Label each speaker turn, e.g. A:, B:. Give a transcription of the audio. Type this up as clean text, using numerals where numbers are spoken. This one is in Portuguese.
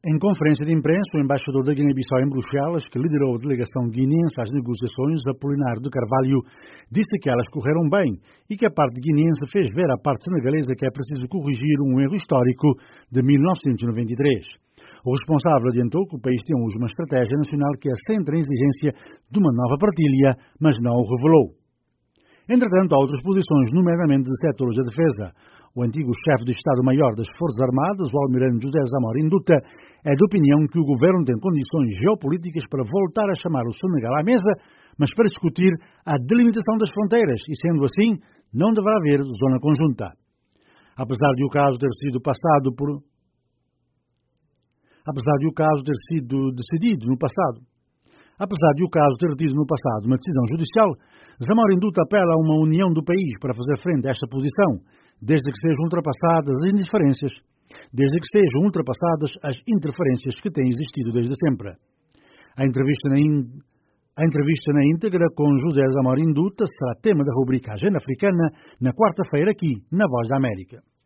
A: Em conferência de imprensa, o embaixador da Guiné-Bissau em Bruxelas, que liderou a delegação guineense às negociações, Apolinário de Carvalho, disse que elas correram bem e que a parte guineense fez ver à parte senegalesa que é preciso corrigir um erro histórico de 1993. O responsável adiantou que o país tem hoje uma estratégia nacional que assenta na exigência de uma nova partilha, mas não o revelou. Entretanto, há outras posições, nomeadamente de setores da defesa. O antigo chefe de Estado-Maior das Forças Armadas, o almirante José Zamora Induta, é de opinião que o governo tem condições geopolíticas para voltar a chamar o Senegal à mesa, mas para discutir a delimitação das fronteiras e, sendo assim, não deverá haver zona conjunta. Apesar de o caso ter sido decidido no passado uma decisão judicial, Zamora Induta apela a uma união do país para fazer frente a esta posição, desde que sejam ultrapassadas as interferências que têm existido desde sempre. A entrevista na íntegra com José Zamora Induta será tema da rubrica Agenda Africana na quarta-feira aqui na Voz da América.